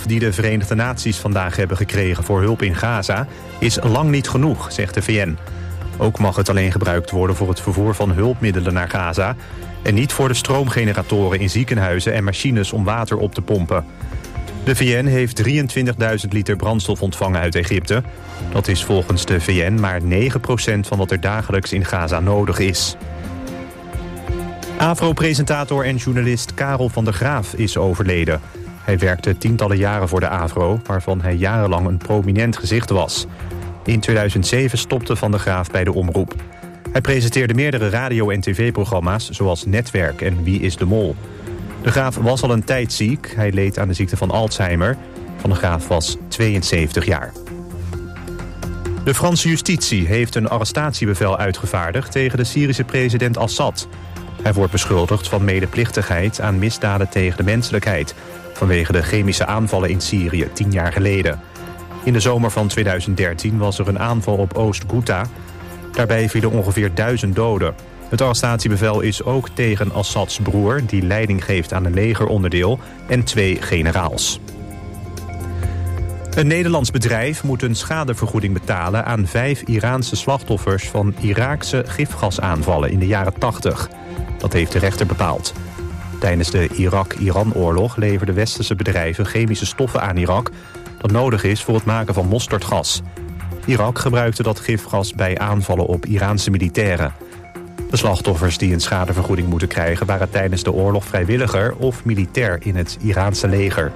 die de Verenigde Naties vandaag hebben gekregen voor hulp in Gaza is lang niet genoeg, zegt de VN. Ook mag het alleen gebruikt worden voor het vervoer van hulpmiddelen naar Gaza en niet voor de stroomgeneratoren in ziekenhuizen en machines om water op te pompen. De VN heeft 23.000 liter brandstof ontvangen uit Egypte. Dat is volgens de VN maar 9% van wat er dagelijks in Gaza nodig is. AVRO-presentator en journalist Karel van der Graaf is overleden. Hij werkte tientallen jaren voor de AVRO, waarvan hij jarenlang een prominent gezicht was. In 2007 stopte Van der Graaf bij de omroep. Hij presenteerde meerdere radio- en tv-programma's, zoals Netwerk en Wie is de Mol. De Graaf was al een tijd ziek. Hij leed aan de ziekte van Alzheimer. Van der Graaf was 72 jaar. De Franse justitie heeft een arrestatiebevel uitgevaardigd tegen de Syrische president Assad. Hij wordt beschuldigd van medeplichtigheid aan misdaden tegen de menselijkheid, vanwege de chemische aanvallen in Syrië 10 jaar geleden. In de zomer van 2013 was er een aanval op Oost-Ghouta. Daarbij vielen ongeveer 1000 doden. Het arrestatiebevel is ook tegen Assads broer, die leiding geeft aan een legeronderdeel, en 2 generaals. Een Nederlands bedrijf moet een schadevergoeding betalen aan 5 Iraanse slachtoffers van Iraakse gifgasaanvallen in de jaren 80. Dat heeft de rechter bepaald. Tijdens de Irak-Iran-oorlog leverden westerse bedrijven chemische stoffen aan Irak dat nodig is voor het maken van mosterdgas. Irak gebruikte dat gifgas bij aanvallen op Iraanse militairen. De slachtoffers die een schadevergoeding moeten krijgen waren tijdens de oorlog vrijwilliger of militair in het Iraanse leger.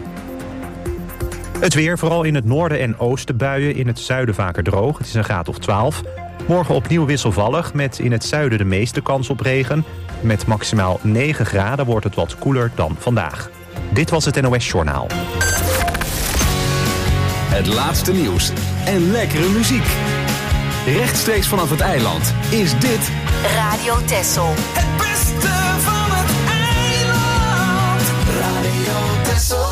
Het weer, vooral in het noorden en oosten buien, in het zuiden vaker droog. Het is een graad of 12. Morgen opnieuw wisselvallig, met in het zuiden de meeste kans op regen. Met maximaal 9 graden wordt het wat koeler dan vandaag. Dit was het NOS Journaal. Het laatste nieuws en lekkere muziek. Rechtstreeks vanaf het eiland is dit Radio Texel. Het beste van het eiland. Radio Texel.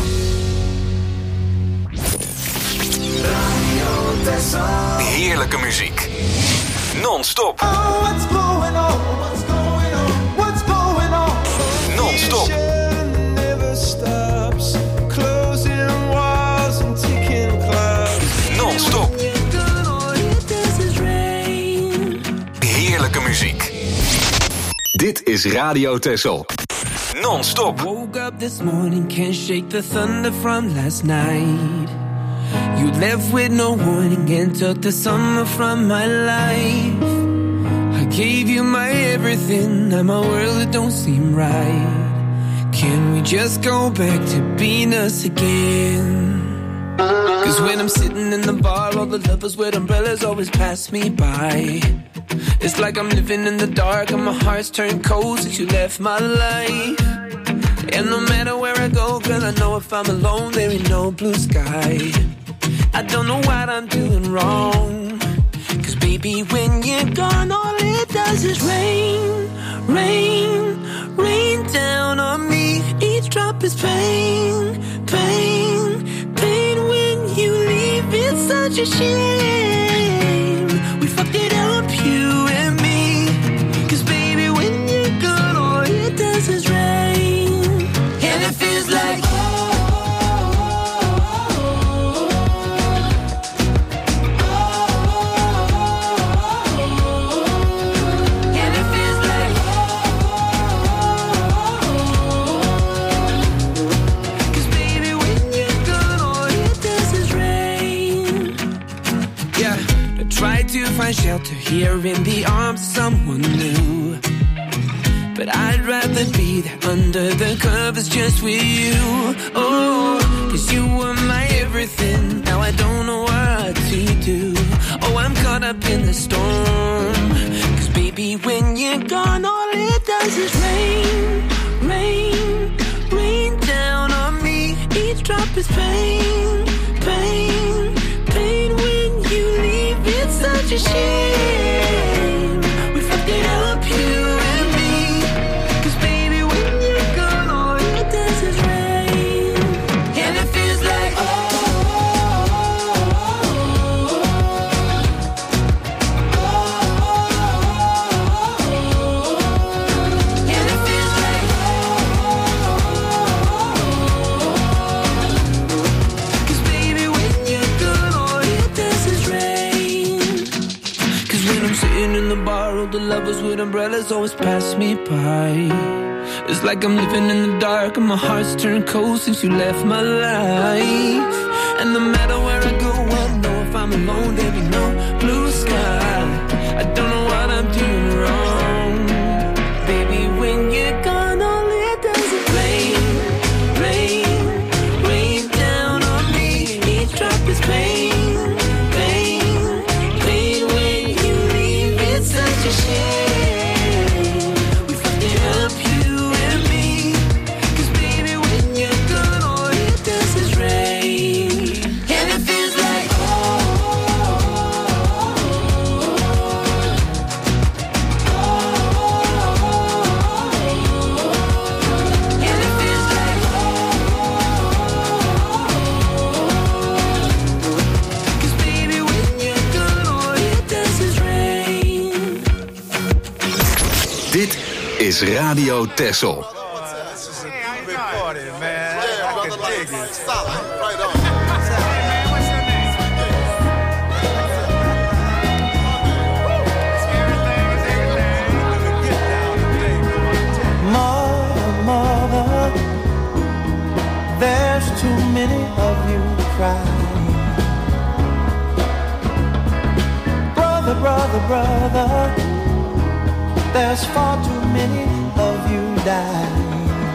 Radio Texel. heerlijke muziek. Non-stop. Oh, what's going on? What's going on? What's going on? Non-stop. Never stops. Closing walls and ticking clocks. Non-stop. Heerlijke muziek. Dit is Radio Texel. Non-stop. Woke up this morning, can't shake the thunder from last night. You left with no warning and took the summer from my life. I gave you my everything, now my world it don't seem right. Can we just go back to being us again? Cause when I'm sitting in the bar, all the lovers with umbrellas always pass me by. It's like I'm living in the dark and my heart's turned cold since you left my life. And no matter where I go, girl, I know if I'm alone, there ain't no blue sky. I don't know what I'm doing wrong. Cause baby, when you're gone, all it does is rain, rain, rain down on me. Each drop is pain, pain, pain. When you leave, it's such a shame. We fucked it up, you and me. Cause baby, when you're gone, all it does is rain. And it feels like find shelter here in the arms of someone new. But I'd rather be there under the covers just with you. Oh, cause you were my everything. Now I don't know what to do. Oh, I'm caught up in the storm. Cause baby, when you're gone, all it does is rain, rain, rain down on me. Each drop is pain, pain, pain. When you leave, it's such a shame. We fucked it up, you and me. Cause baby, when you're gone, all it does is rain. And it feels like and it feels like lovers with umbrellas always pass me by. It's like I'm living in the dark and my heart's turned cold since you left my life. And no matter where I go, I know if I'm alone there'll be no blue sky. I don't know what I'm doing wrong. Baby, when you're gone, all it does is rain, rain, rain down on me. Each drop is pain, pain, pain. When you leave, it's such a shame. We fucked it up, you and me. 'Cause baby, when you're gone, all it does is rain. And it feels like Dit is Radio Texel. Mother, there's too many of you crying. Brother, brother, brother, there's far too many of you dying.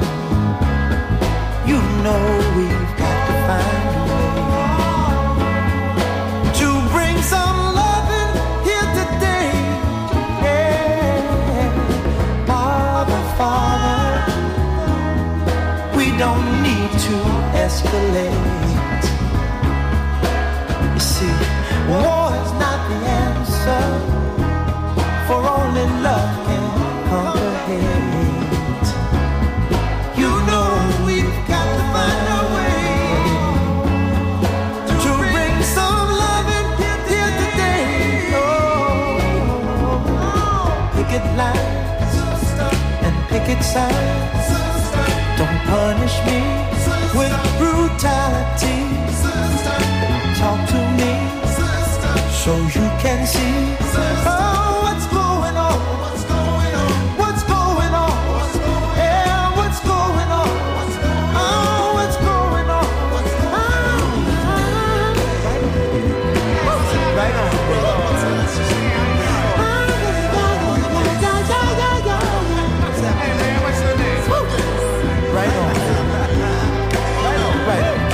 You know we've got to find a way to bring some loving here today. Yeah. Father, Father, we don't need to escalate. You see, war is not the answer, for only love can conquer hate. You know we've got to find a way to bring some love in here today. Oh, picket lines and picket signs. Don't punish me with brutality. Talk to me so you can see. What's going on? What's going on? What's going on? Yeah, what's going on? Oh, what's going on? Right on. Hey man, what's your name? Right on. Right on. Right on.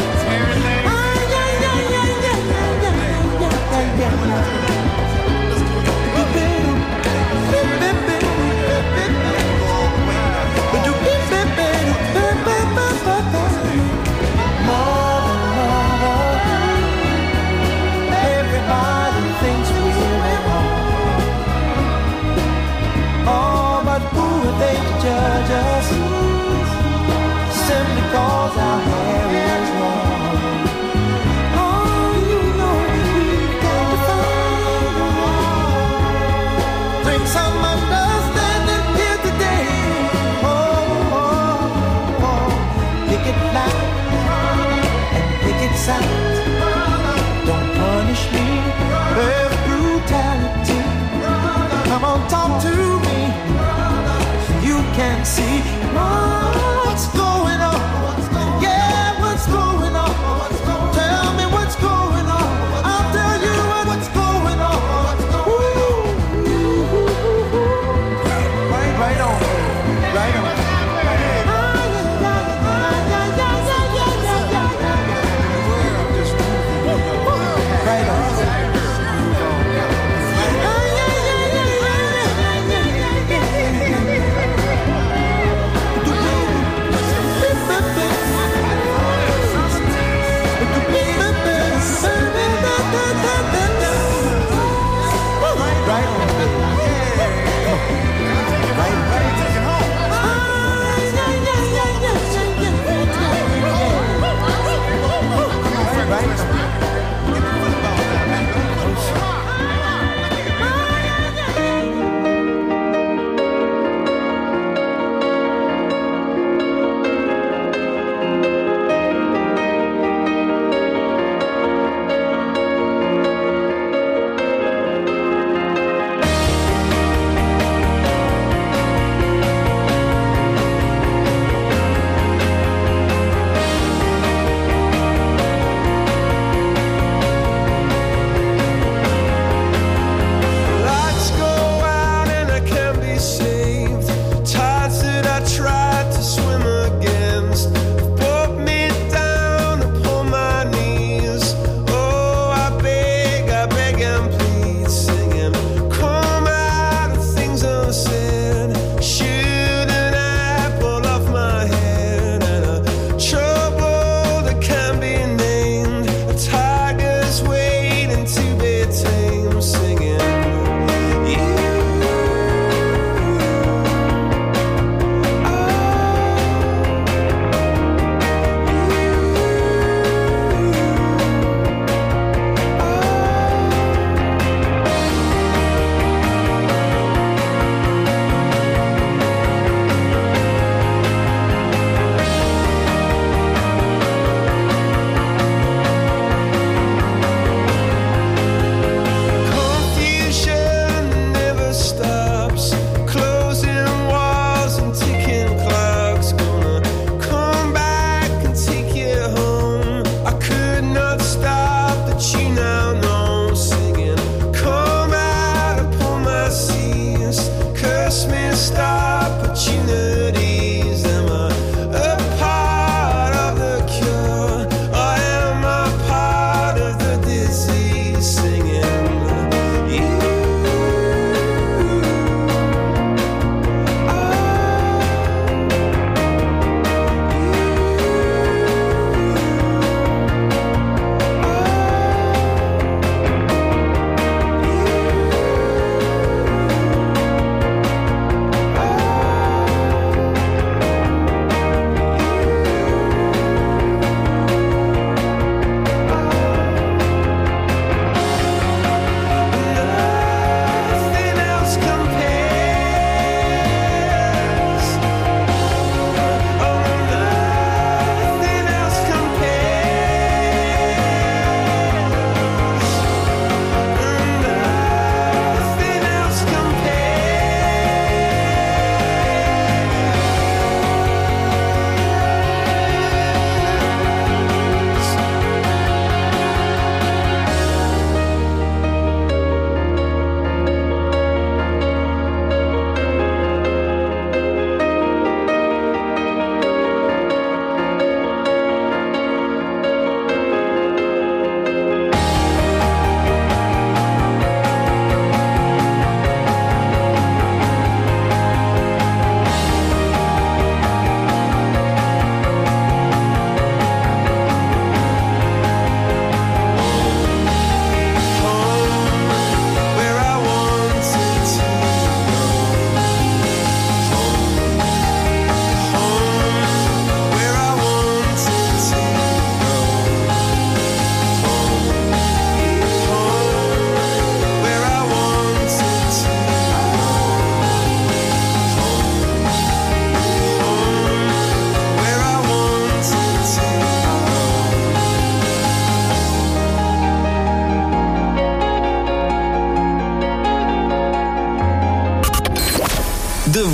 Everybody thinks we're wrong. Oh, but who are they to judge us? Simply cause our hair is long. Oh, you know we've got to find a way. Bring some understanding here today. Oh, oh, oh. Picket lines and picket signs. Don't punish me with brutality. Come on, talk to me. You can see what's going on. Yeah, what's going on? Tell me what's going on. I'll tell you what's going on. Right on. Right on. Right on.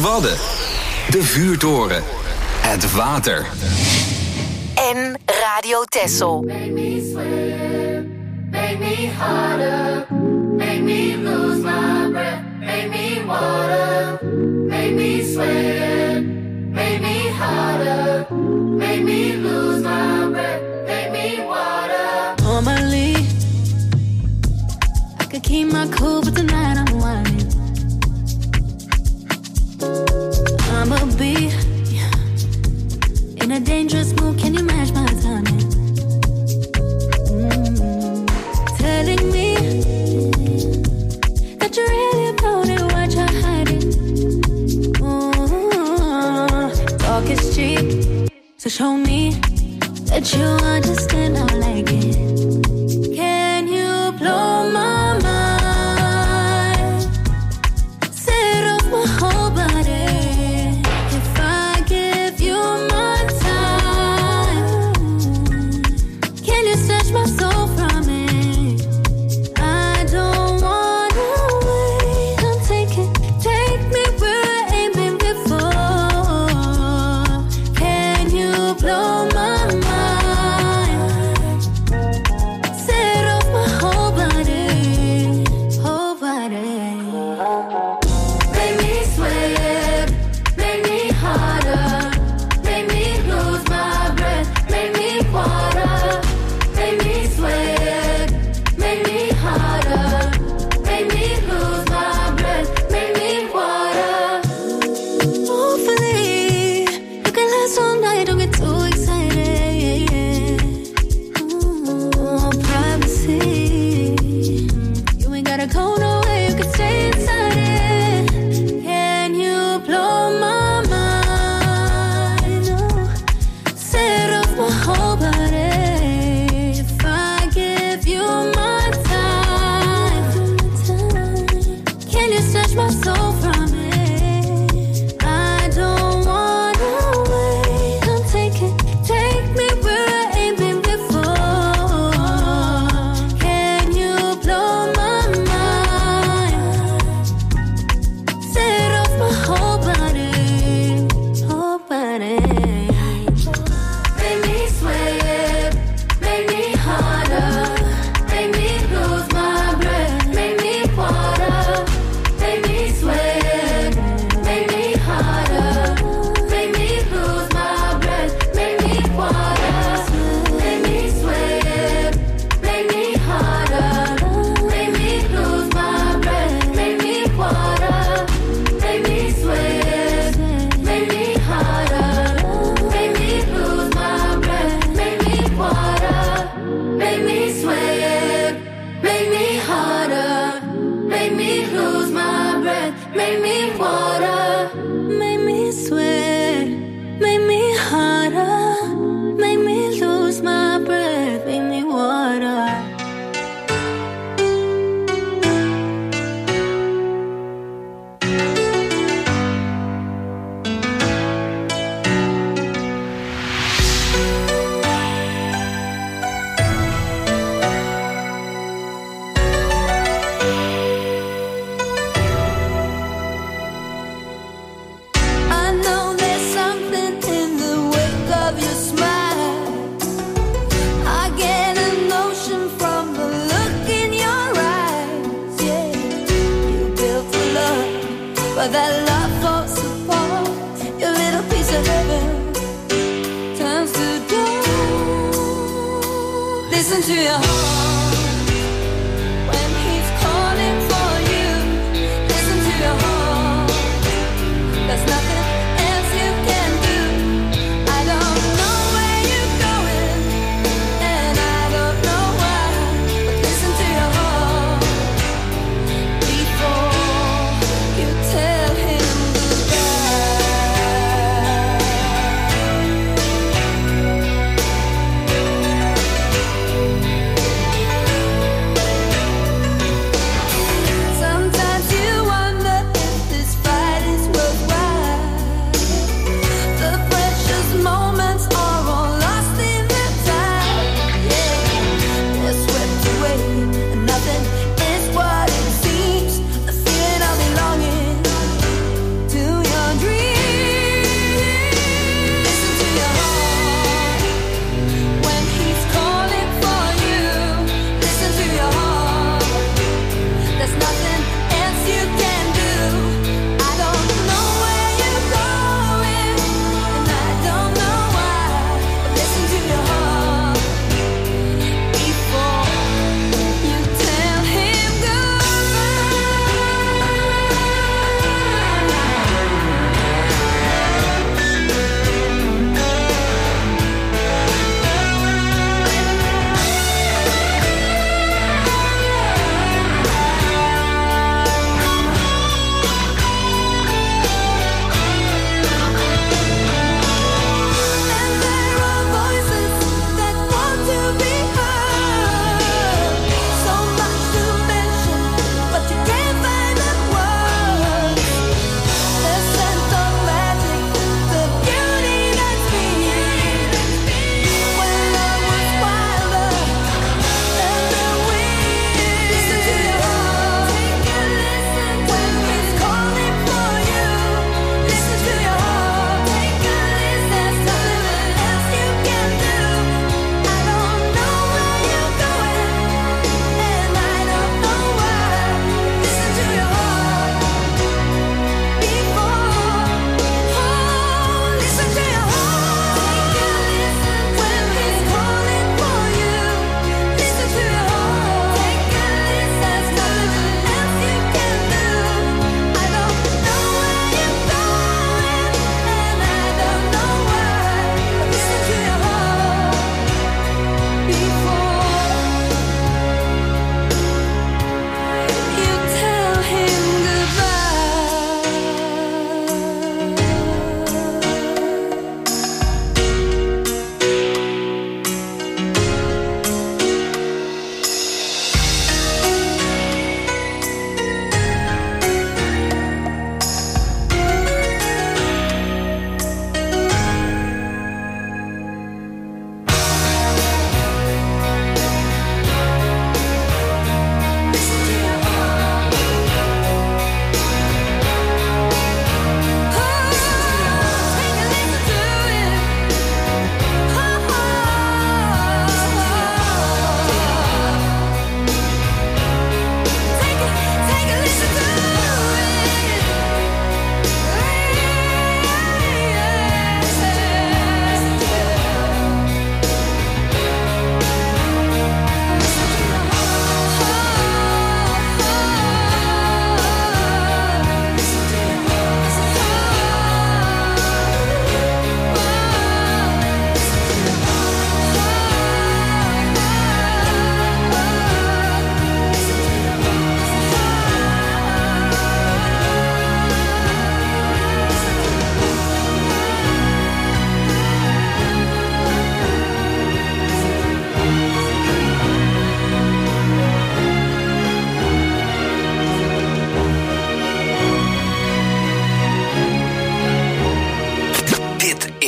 Wadden. De vuurtoren. Het water. En Radio Texel. Make me sweat, make me harder, make me lose my breath, make me water, make me sweat, make me harder, make me lose my breath, make me water. Normally, I could keep my cool, but tonight I'm whining. I'ma be in a dangerous mood, can you match my timing? Telling me that you're really about it, what you're hiding. Talk is cheap, so show me that you understand how I like it. Can you blow my mind? Set off my whole body. If I give you my time, can you snatch my soul from me? I don't wanna wait. Come take me where I ain't been before. Can you blow my mind? Set off my whole body, whole body. Make me sweat, make me harder, make me lose my breath, make me water, make me sweat, make me harder, make me lose my breath, make me water. Hopefully, you can last all night, don't get too excited. Privacy, you ain't gotta go nowhere, you can stay inside it. Can you blow my mind? Oh, set off my whole body. If I give you my time, can you snatch my soul from me? I don't wanna wait. Come take me where I ain't been before. Can you blow my mind? Set off my whole body, whole body. Make me sweat, make me harder, make me lose my breath, make me water, make me sweat, make me harder, make me lose my breath, make me water, make me sweat, make me harder, make me lose my breath, make me water, make me sweat, make me harder, make me lose my breath, make me water, make me sweat, make me harder, make me lose my breath, make me water. Make me sweat, make me harder, make me lose my breath, make me water. I know there's something in the wake of your smile. I get a notion from the look in your eyes. Yeah, you built a love, but that love falls apart. Your little piece of heaven turns to dust. Listen to your heart when he's calling for you. Listen to your heart. There's nothing else you can do. I don't know where you're going, and I don't know why. But listen to your heart before you tell him goodbye.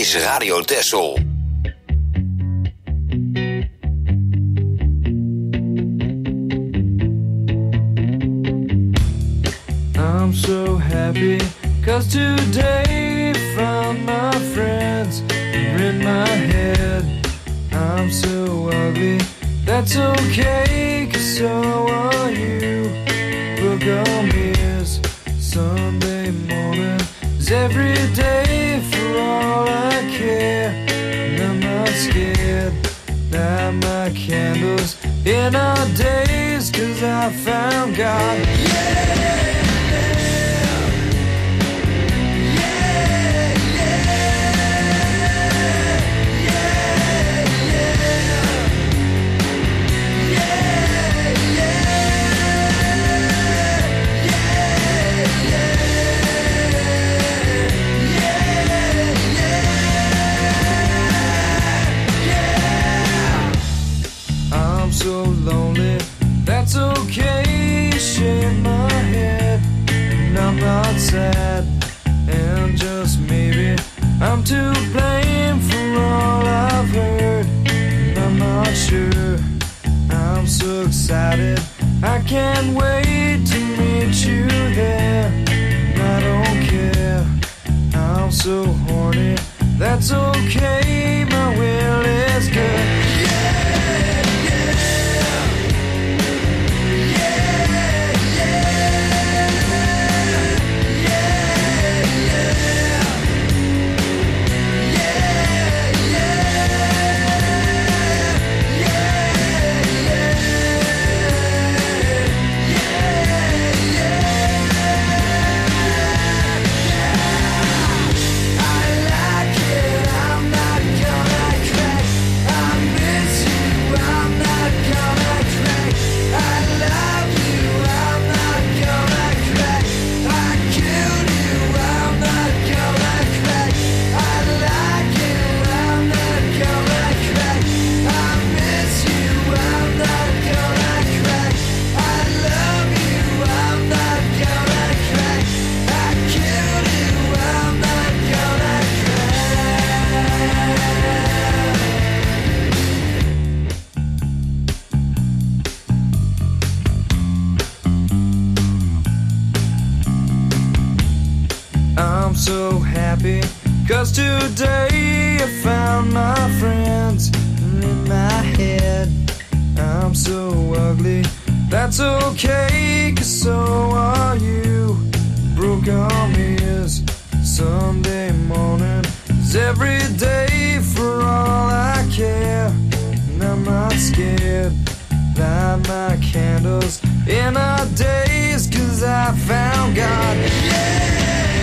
is Radio Texel. I'm so happy, 'cause today found my friends are in my head. I'm so ugly, that's okay, 'cause so are you. Look on me as Sunday morning is every day for all I care. And I'm not scared, light my candles in our days, 'cause I found God. Yeah! So lonely, that's okay, shake my head, and I'm not sad, and just maybe I'm to blame for all I've heard, and I'm not sure, I'm so excited, I can't wait to meet you there, and I don't care, I'm so horny, that's okay, my will is good. So happy, 'cause today I found my friends in my head. I'm so ugly, that's okay, 'cause so are you. Broke on me is Sunday morning, is every day for all I care. And I'm not scared, light my candles in our days, 'cause I found God. Yeah!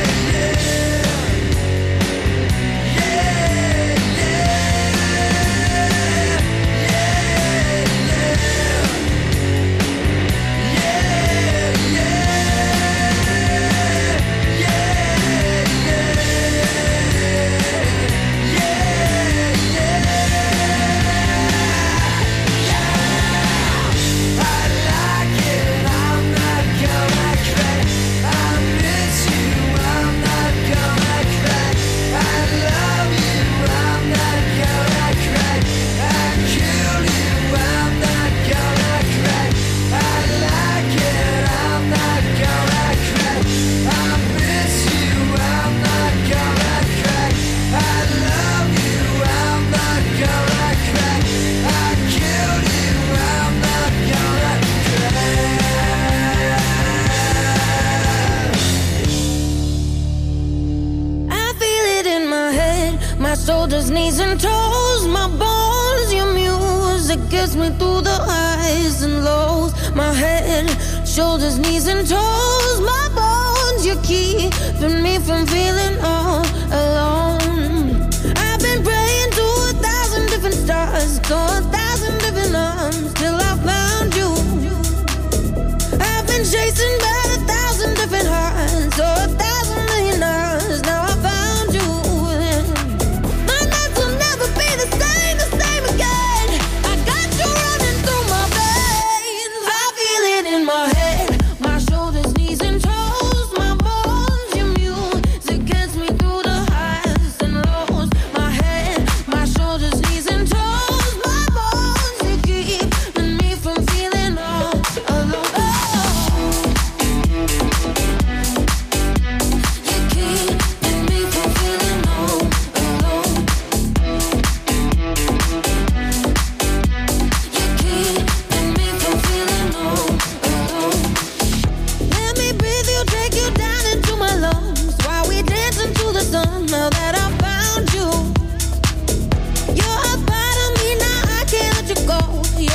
Shoulders, knees and toes, my bones, your music gets me through the highs and lows. My head, shoulders, knees and toes, my bones, you're keeping me from feeling all alone. I've been praying to 1,000 different stars, to 1,000 different arms, till I found you. I've been chasing by 1,000 different hearts, so 1,000 million hours, now I found you. My nights will never be the same again. I got you running through my veins. I feel it in my head, my shoulders, knees and toes, my bones, your music gets me through the highs and lows. My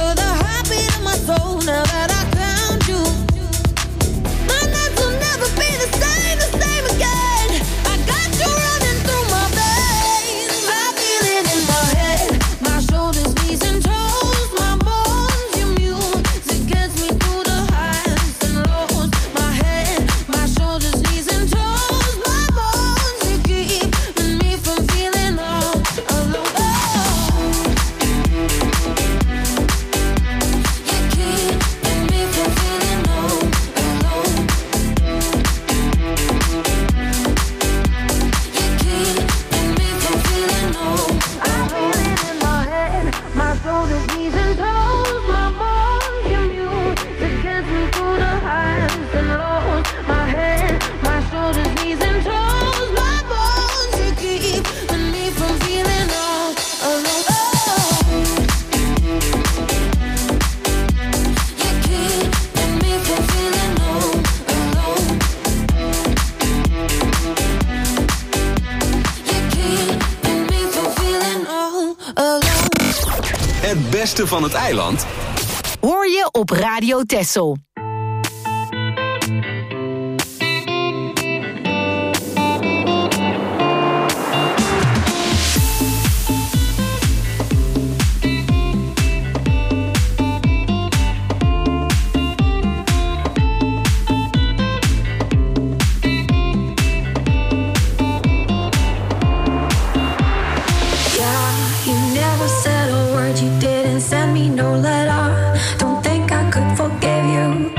You're the heartbeat of my soul. Now that I found you, my nights will never be the same again. I got you running through my veins. I feel it in my head, my shoulders, knees and toes, my bones. Your music gets me through the highs and lows. My head, my shoulders, knees and toes, my bones. You keeping me from feeling all alone. Het beste van het eiland Hoor je op Radio Texel. You didn't send me no letter. Don't think I could forgive you.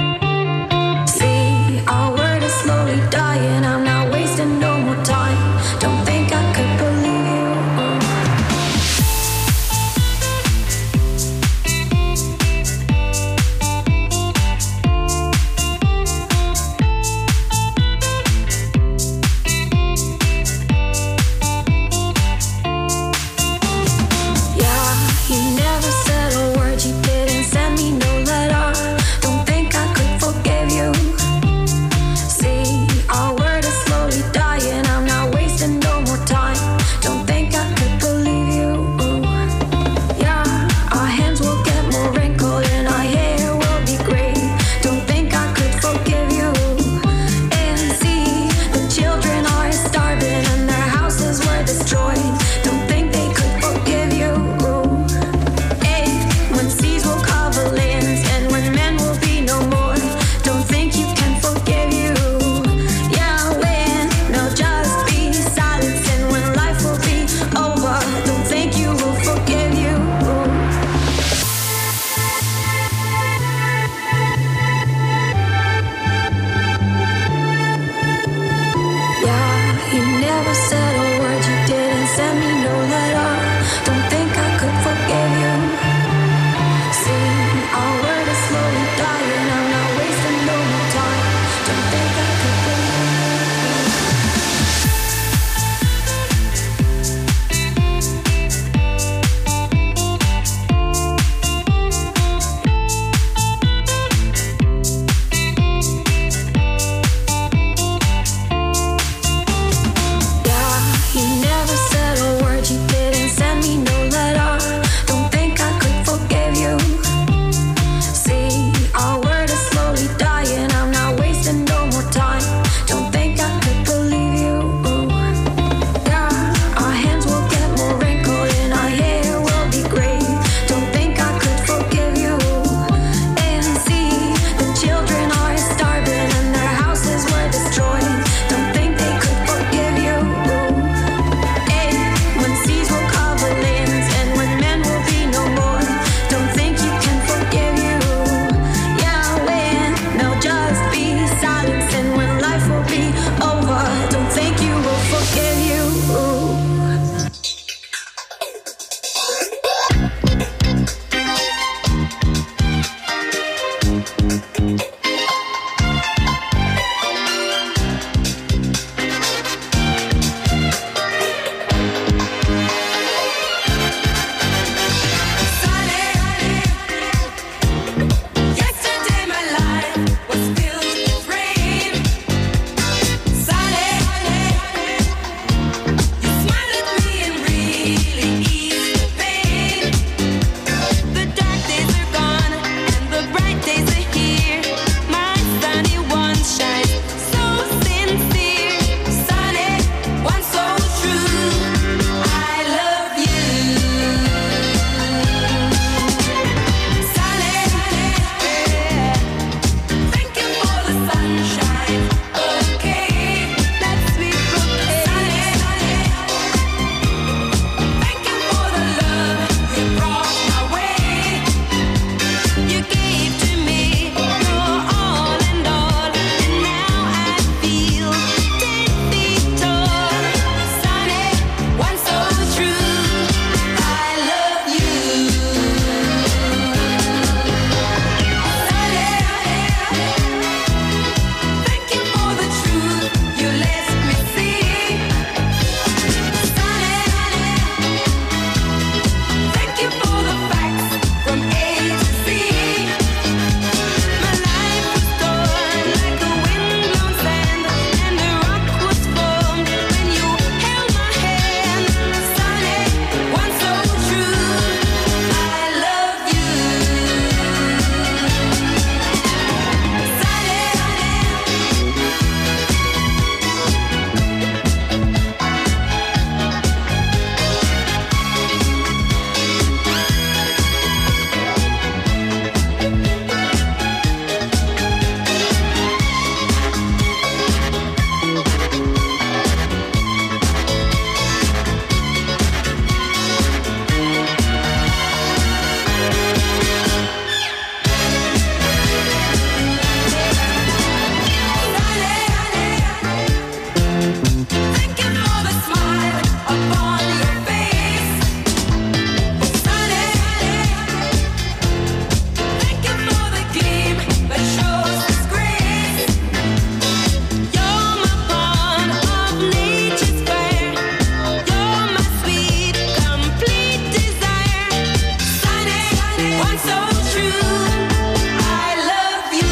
one so true. I love you.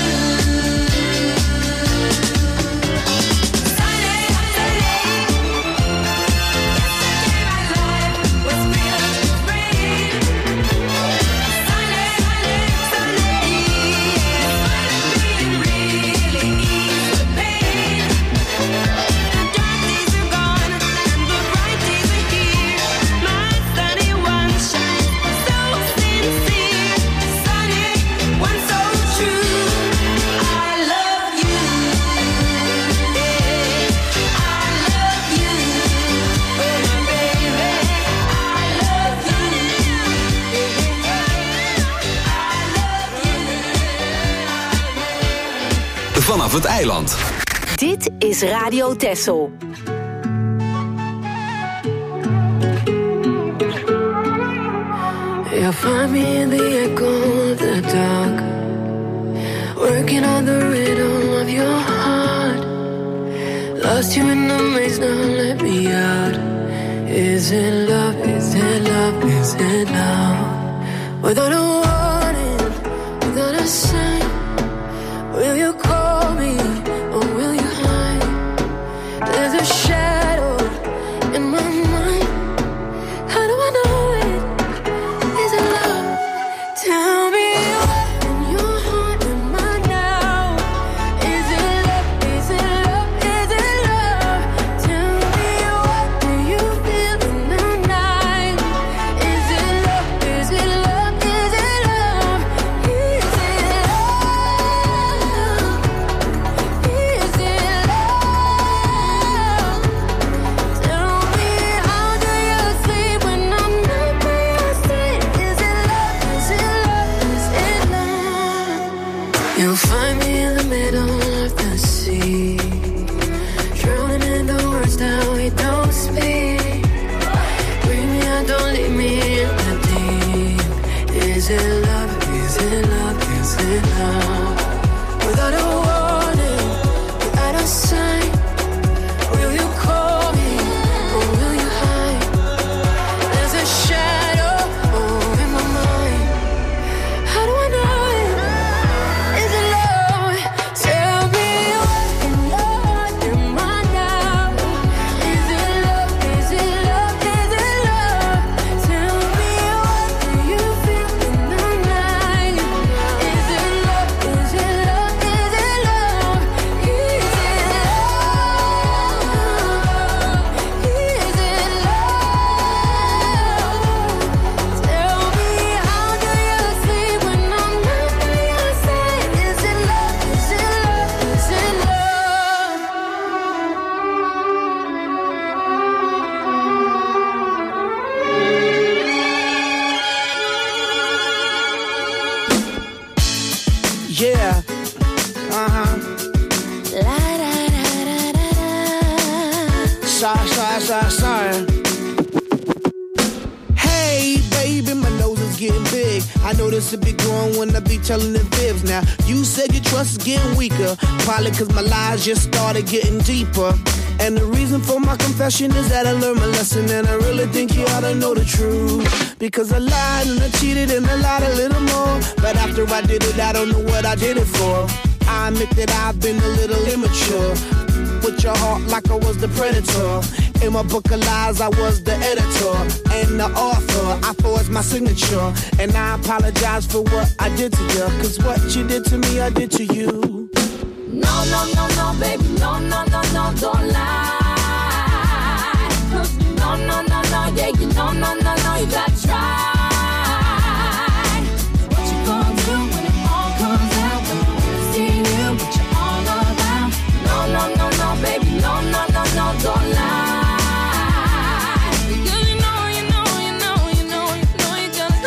Sunday, Sunday, yesterday my life was filled with rain. Sunday, Sunday, it's finally really eased the pain. The dark days are gone and the bright days are here. My sunny one shines so sincere. Sunny one so true. I love you. I love you. Oh my baby, I love you. Vanaf het eiland. Dit is Radio Texel. You'll find me in the echo of the dark, working on the rhythm of your heart. Lost you in the maze, now let me out. Is it love? Is it love? Is it love? Without a warning, without a sign, will you call me or will you hide? There's a shadow in my mind. How do I know it? Is it love? Tell me what in your heart am I now? Is it love? Is it love? Is it love? Tell me what do you feel in the night? Is it love? Is it love? Is it love? Is it love? Is it love? Tell me how do you sleep when I'm not by your side? Is it love? Is it love? Is it love? You'll find me in the middle of the sea, drowning in the words that we don't speak. Bring me out, don't leave me in the deep. Is it love? Is it love? Is it love? Without a warning, without a sign, will you call me or will you hide? There's a shadow in my mind. How do I know it? Is it love? Tell me what in your heart am I now? Is it love? Is it love? Is it love? Tell me what do you feel in the night? Is it love? Is it love? Is it love? Is it love? Is it love? Tell me how do you sleep when I'm not by your side? Is it love? Is it love? Is it Yeah. Uh-huh. Sorry. Hey, baby, my nose is getting big. I know this will be growing when I be telling the fibs. Now, you said your trust is getting weaker, probably cause my lies just started getting deeper. And the reason for my confession is that I learned my lesson, and I really think you ought to know the truth. Because I lied and I cheated and I lied a little more, but after I did it, I don't know what I did it for. I admit that I've been a little immature, with your heart like I was the predator. In my book of lies, I was the editor and the author. I forged my signature, and I apologize for what I did to you. Cause what you did to me, I did to you. No, no, no, no, baby, no, no, no, no, don't lie. No, no, no, no, yeah, you know, no, no, no, you gotta try. What you gonna do when it all comes out? When you see you, what you all about? No, no, no, no, baby, no, no, no, no, don't lie. Because you know, you gotta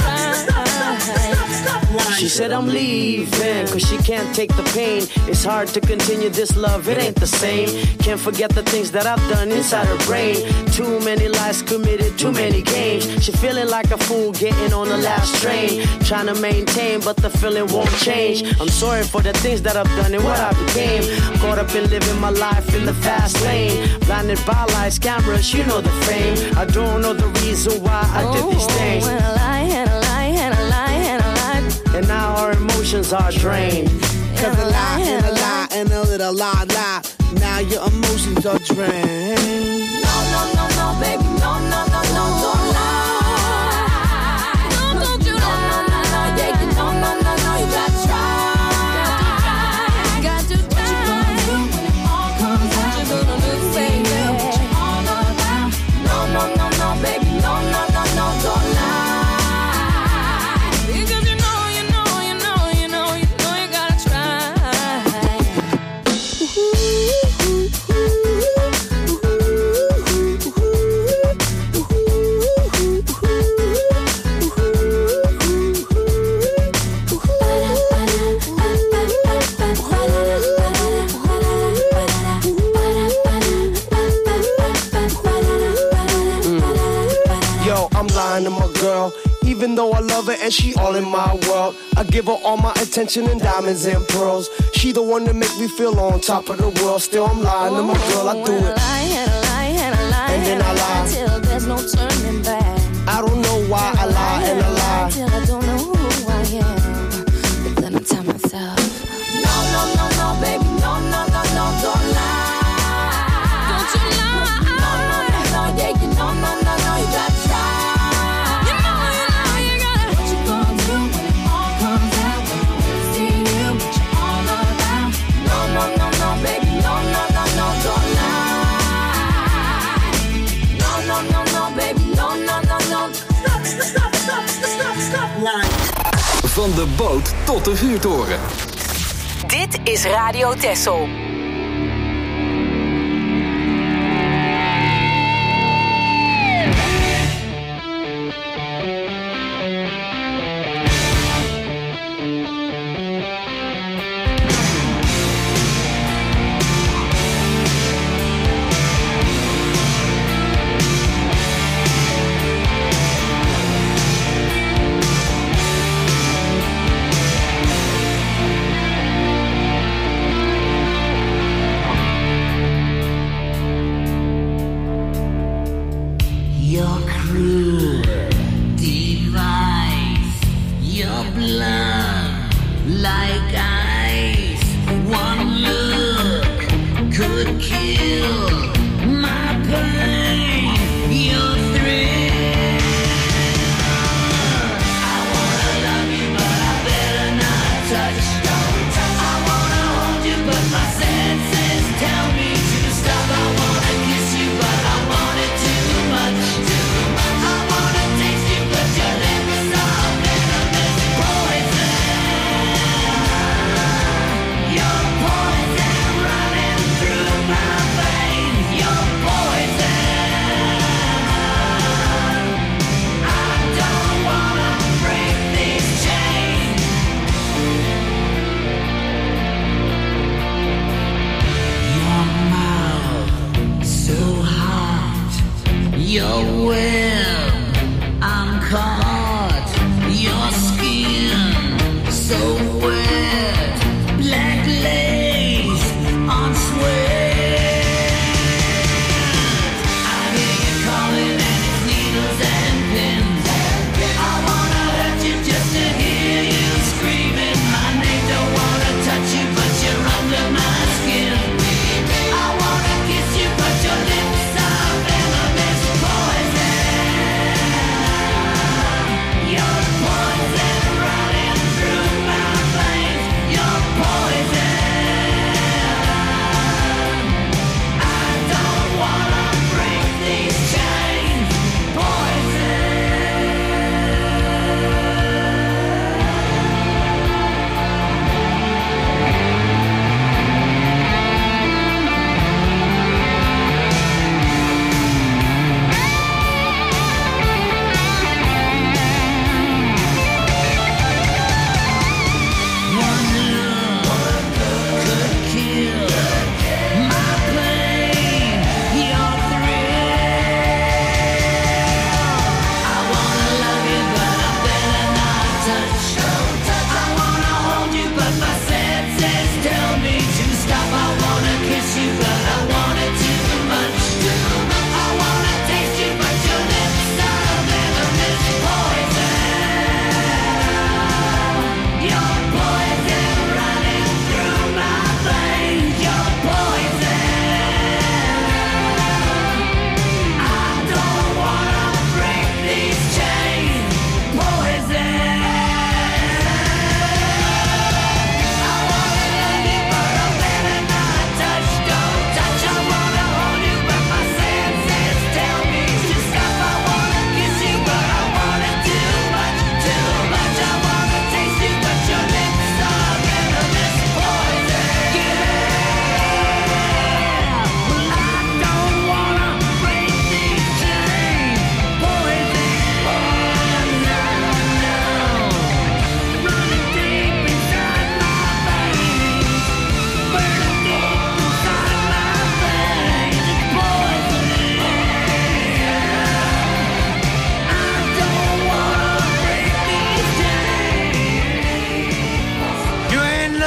try. She said I'm leaving, cause she can't take the pain. It's hard to continue this love, it ain't the same. Can't forget the things that I've done inside her brain. Too many lies committed, too many games. She feeling like a fool getting on the last train. Trying to maintain, but the feeling won't change. I'm sorry for the things that I've done and what I became. Caught up in living my life in the fast lane. Blinded by lights, cameras, you know the fame. I don't know the reason why I did these things. When I lie and I lie and I lie and I lie our emotions are drained. Cause a lie and a lie and a little lie. Now your emotions are drained. No, no, no, no, baby, no, no, no, no, don't lie. No, don't you lie. No, no, no, yeah, you no, no, no, no, you gotta try. Got to try. What you gonna do when it all comes out? What you gonna do, baby? What you all about? No, no, no, no, baby, no, no, no, no, don't lie. Because you know you gotta try. Yo, I'm lying to my girl. Even though I love her and she all in my world, I give her all my attention and diamonds and pearls. She the one that make me feel on top of the world. Still I'm lying to my girl, I do it. And then I lie till there's no turning back. I don't know why I lie and I lie. Till I don't know who I am. But then I tell myself, no, no, no, no, baby, no, no, no, no, don't lie. Don't you lie. No, no, no, no, yeah, you no, no, no, no, you gotta try. You gotta. What you gonna do when it all comes out? When you see you, what you all about? No, no, no, no, baby, no, no, no, no, don't lie. No, no, no, no, baby, no, no, no, no. Stop lying. Van de boot tot de vuurtoren. Dit is Radio Texel. Your cruel device, your blood like ice. One look could kill my pain. Your thrill. I wanna love you, but I better not touch. I wanna hold you, but my senses tell me to stop. I wanna kiss you, but I want it too much. I wanna taste you, but your lips are venomous poison.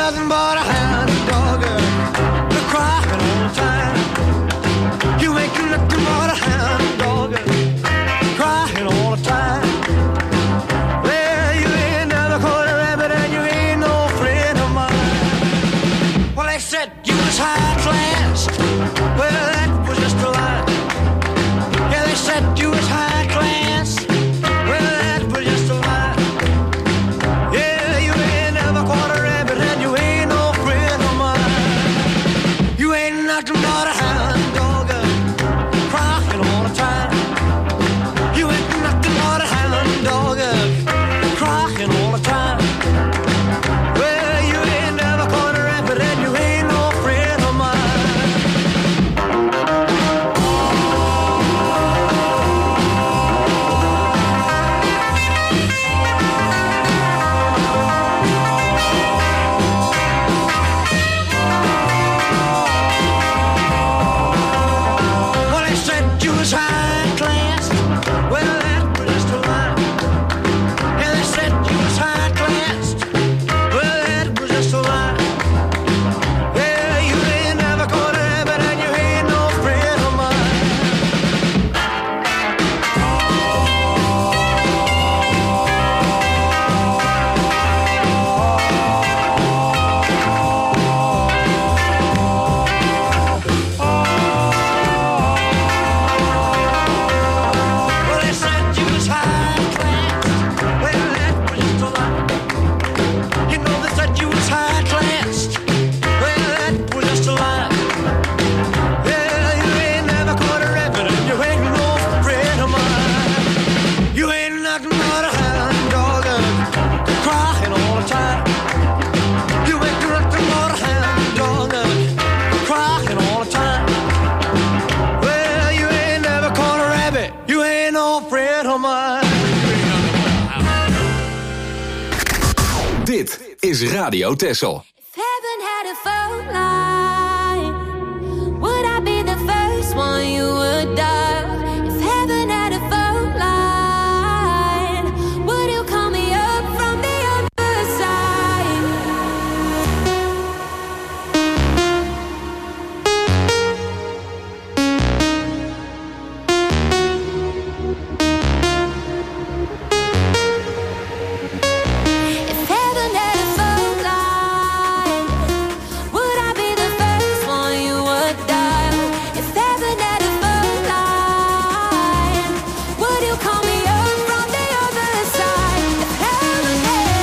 nothing but a hound dog, crying all the time. You ain't nothing but a hound dog, crying all the time. Well, you ain't never caught a rabbit and you ain't no friend of mine. Well, they said you was high class. Well, that was just a lie. Yeah, they said you was high class. Well, that was just a lie. Yeah, you ain't never caught a rabbit and you ain't no friend of mine. You ain't nothing but a hound dog, crying all the time. You ain't nothing but a hound dog, crying all the time. Well, you ain't never caught a rabbit and you ain't no friend of mine. Well, they said you was high class. Well, that was just a lie. Yeah, they said you was high class. Well, that was just a lie. Yeah, you ain't never caught a rabbit and you ain't no friend of mine. Well, they said you was high class. Well, that was just a lie. You know they said you was high class. Well, that was just a lie. Yeah, you ain't never caught a rabbit and you ain't no friend of mine. You ain't nothing but a hound dog, crying all the time. You ain't nothing but a hound dog, crying all the time. Well, you ain't never caught a rabbit. You ain't no friend of mine. Dit is Radio Texel. If heaven had a phone line, would I be the first one you would dial? If heaven had a phone line, would you call me up from the other side? If heaven had a phone line, would I be the first one you would dial? If heaven had a phone line, would you call me up from the other side? If heaven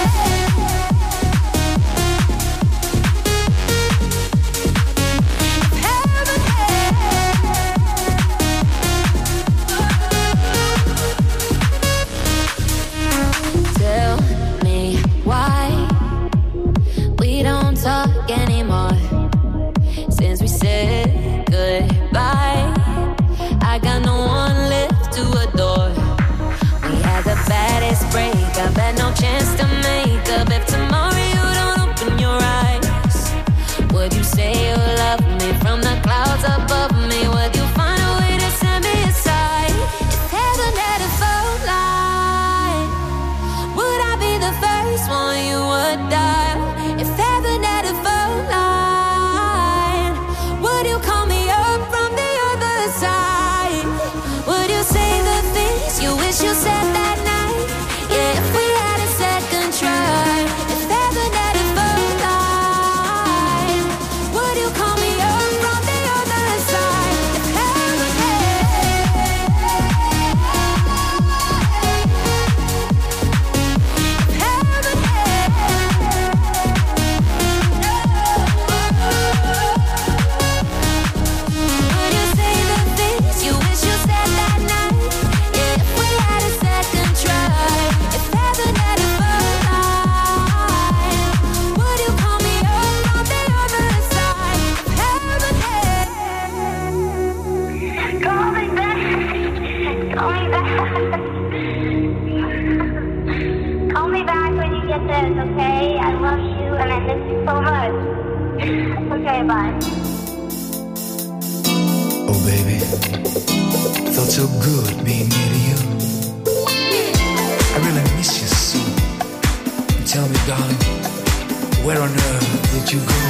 Tell me why we don't talk anymore. Since we said goodbye, I got no one left to adore. We had the baddest breakup, had no chance to make up. If tomorrow you don't open your eyes, would you say you love me from the clouds above me? Would you find a way to set me aside? If heaven had a phone line, would I be the first one you would dial? If heaven had a phone line, would you call me up from the other side? Would you say the things you wish you said that night? Yeah, if we had a second try. If heaven had a phone line, would you call me up from the other side? If heaven would you say the things you wish you said that night? Yeah, if we had a second try. If heaven had a phone line, would you call me up from the other side? If heaven had Call me back. Call me back. Call me back when you get this, okay? I love you and I miss you so much. Okay, bye. Oh baby, felt so good being near to you. I really miss you so. Tell me, darling, Where on earth did you go?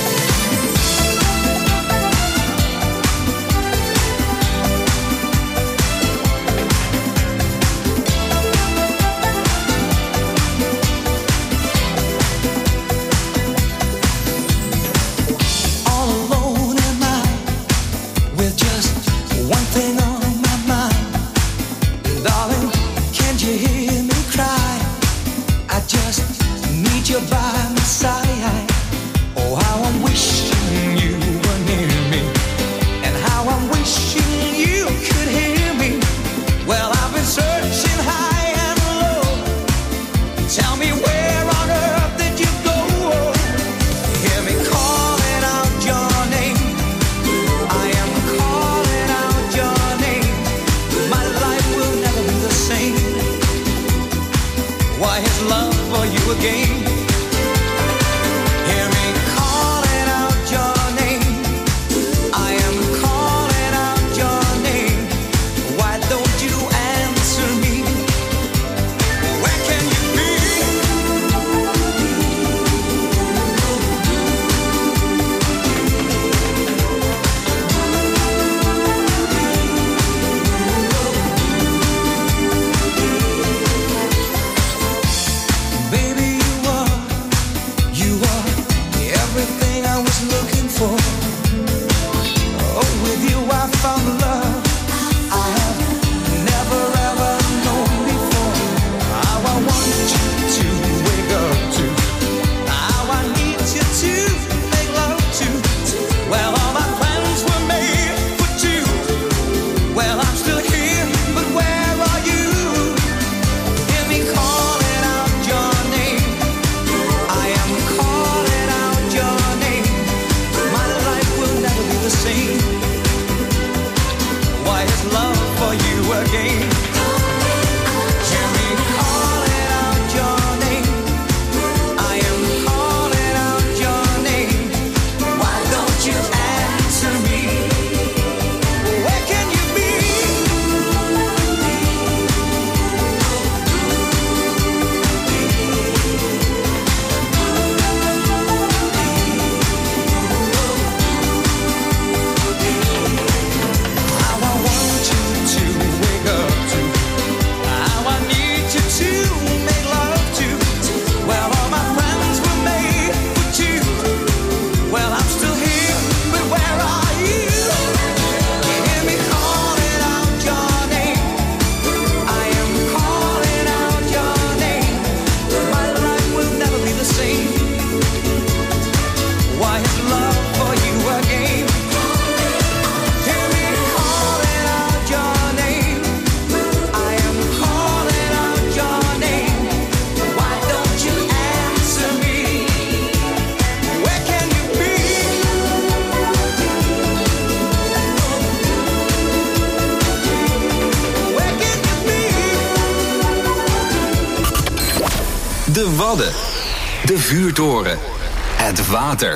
De Wadden. De vuurtoren. Het water.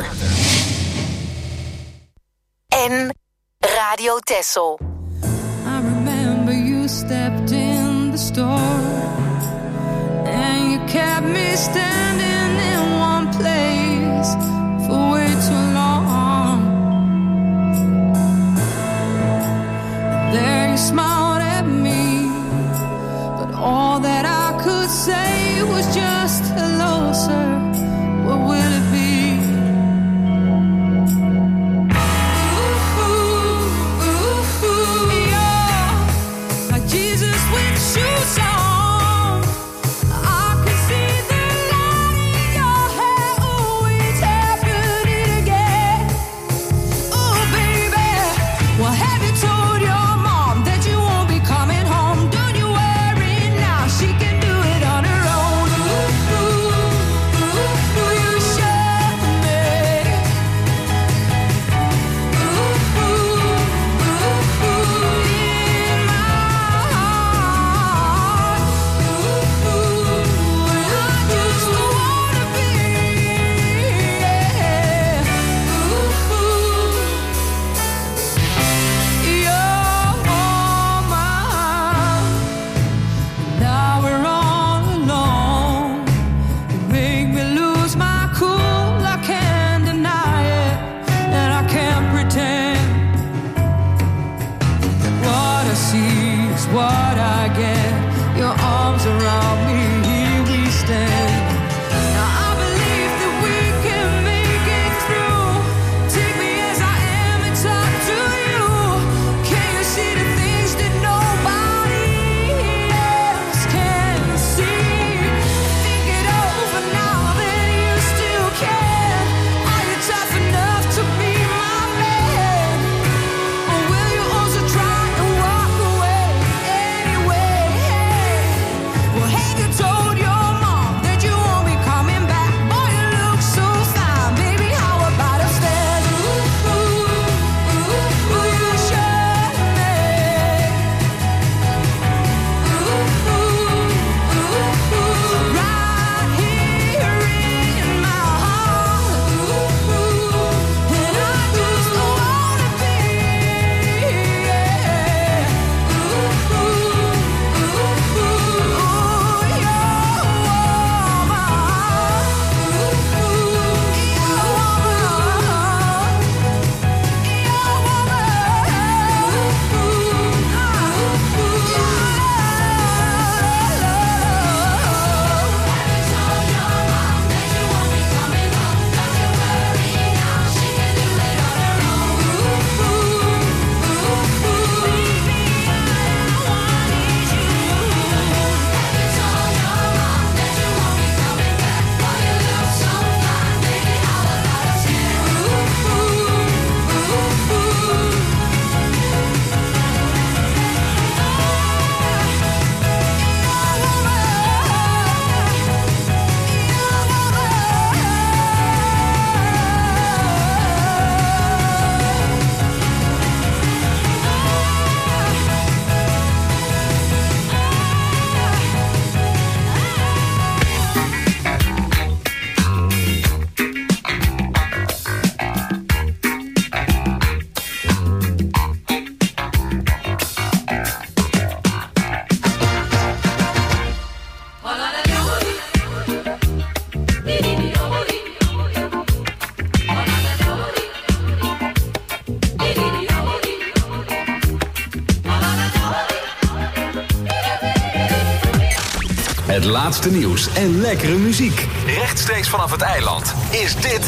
En Radio Texel. I remember you stepped in the store and you kept me standing in one place for way too long. There you smiled at me, but all that I could say was just hello, sir. What will it be? Jesus with shoes on, I can see the light. laatste nieuws en lekkere muziek. Rechtstreeks vanaf het eiland is dit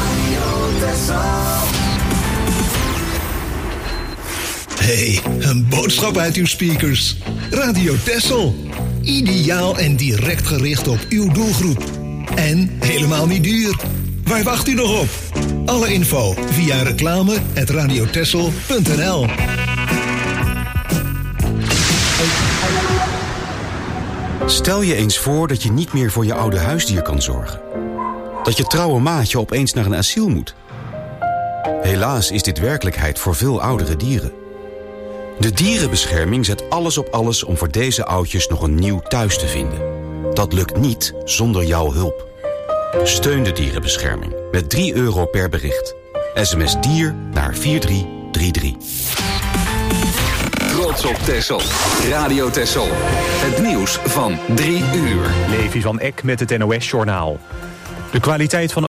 Hey, een boodschap uit uw speakers. Radio Texel. Ideaal en direct gericht op uw doelgroep. En helemaal niet duur. Waar wacht u nog op? Alle info via reclame@radiotexel.nl. Stel je eens voor dat je niet meer voor je oude huisdier kan zorgen. Dat je trouwe maatje opeens naar een asiel moet. Helaas is dit werkelijkheid voor veel oudere dieren. De dierenbescherming zet alles op alles om voor deze oudjes nog een nieuw thuis te vinden. Dat lukt niet zonder jouw hulp. Steun de dierenbescherming met €3 per bericht. SMS dier naar 4333. Trots op Texel. Radio Texel. Het nieuws van 3 uur. Levi van Eck met het NOS-journaal. De kwaliteit van